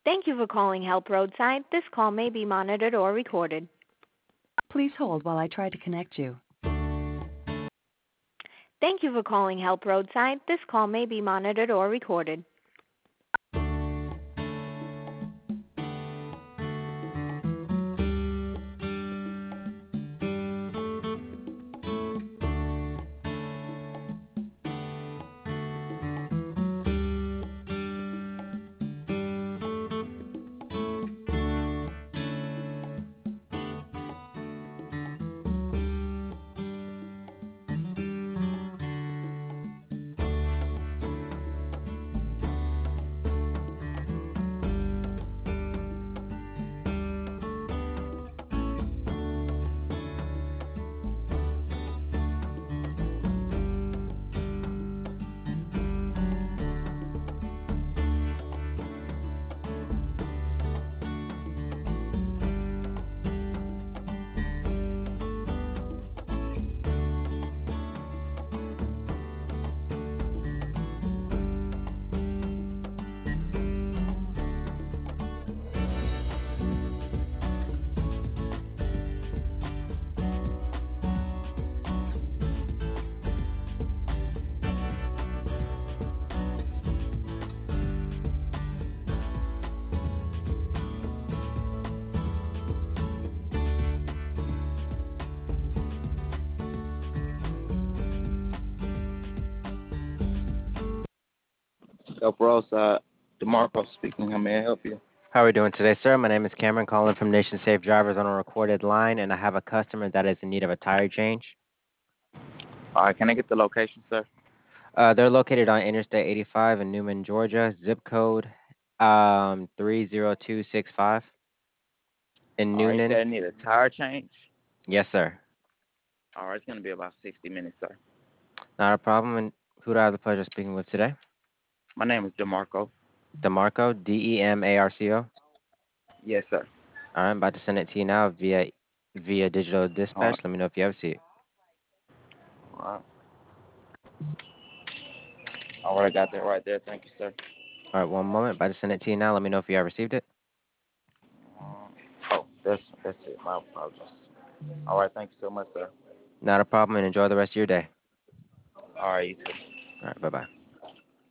Thank you for calling Help Roadside. This call may be monitored or recorded. Please hold while I try to connect you. Thank you for calling Help Roadside. This call may be monitored or recorded. Help Roadside. DeMarco speaking. How may I help you? How are we doing today, sir? My name is Cameron, calling from Nation Safe Drivers on a recorded line, and I have a customer that is in need of a tire change. All right, can I get the location, sir? They're located on Interstate 85 in Newman, Georgia, zip code 30265 in All right, you said Noonan. I need a tire change. Yes, sir. All right, it's going to be about 60 minutes, sir. Not a problem. And who do I have the pleasure of speaking with today? My name is DeMarco. DeMarco, DEMARCO. Yes, sir. All right, I'm about to send it to you now via digital All dispatch. right. Let me know if you ever see it. All right. All right, I got that right there. Thank you, sir. All right, one moment. About to send it to you now. Let me know if you have received it. Um, oh, that's it. My apologies. All right, thank you so much, sir. Not a problem, and enjoy the rest of your day. All right, you too. All right, bye-bye.